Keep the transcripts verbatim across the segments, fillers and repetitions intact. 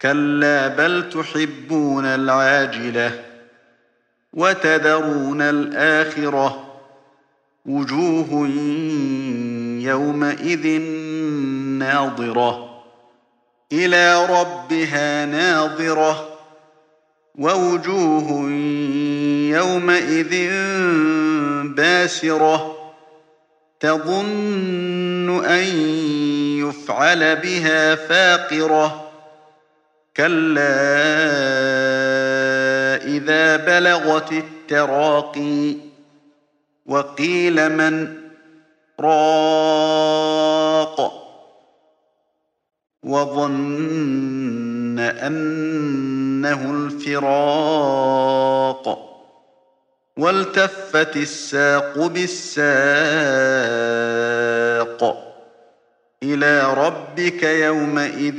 كلا بل تحبون العاجلة وتذرون الآخرة وجوه يومئذ ناظرة إلى ربها ناظرة ووجوه يومئذ باسرة تظن أن يفعل بها فاقرة كلا إذا بلغت التراقي وقيل من راق وظن أنه الفراق والتفت الساق بالساق إلى ربك يومئذ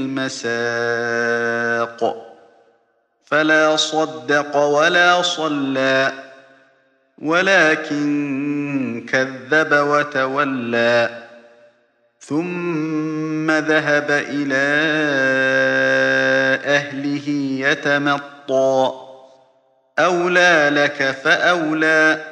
المساق فلا صدق ولا صلى ولكن كذب وتولى ثم ذهب إلى أهله يتمطى أولى لك فأولى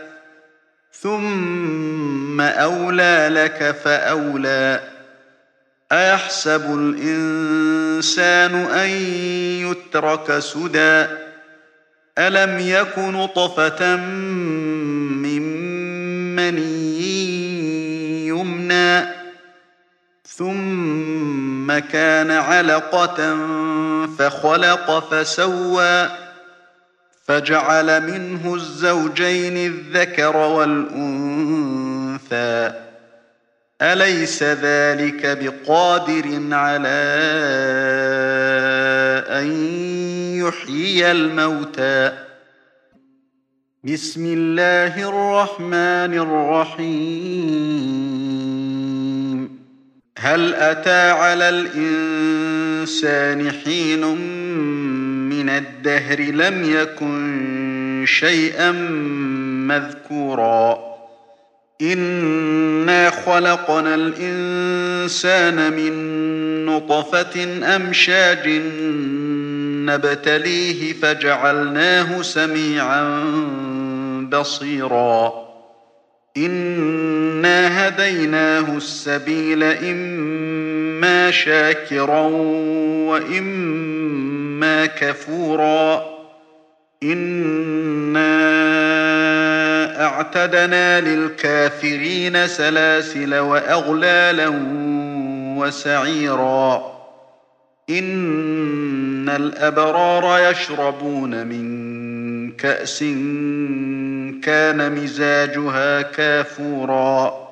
ثم أولى لك فأولى أيحسب الإنسان أن يترك سدى ألم يك نطفة من مني يمنى ثم كان علقة فخلق فسوى فجعل منه الزوجين الذكر والأنثى أليس ذلك بقادر على أن يحيي الموتى بسم الله الرحمن الرحيم هل أتى على الإنسان حين من الدهر لم يكن شيئا مذكورا إنا خلقنا الإنسان من نطفة أمشاج نبتليه فجعلناه سميعا بصيرا إنا هديناه السبيل إما شاكرا وإما كفورا إنا أعتدنا للكافرين سلاسل وأغلالا وسعيرا إن الأبرار يشربون من كأس كان مزاجها كافورا